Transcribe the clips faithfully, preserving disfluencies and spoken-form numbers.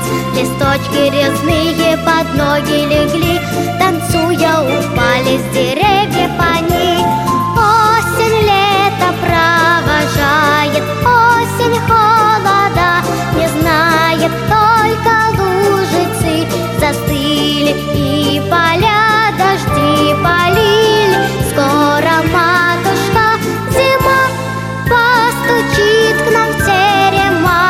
Листочки резные под ноги легли, танцуя упали с деревьев они. Осень лето провожает, осень холода не знает, только лужицы застыли и поля дожди полили. Скоро, матушка, зима постучит к нам в терема.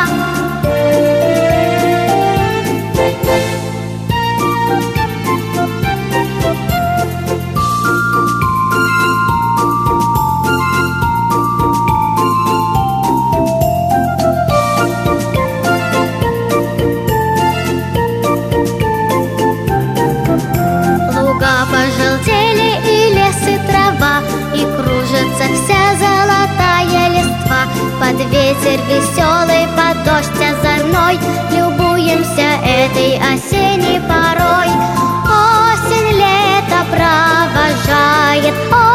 Луга пожелтели, и лес, и трава, и кружится вся золотая листва. Под ветер веселый, под дождь озорной любуемся этой осенней порой. Осень лето провожает,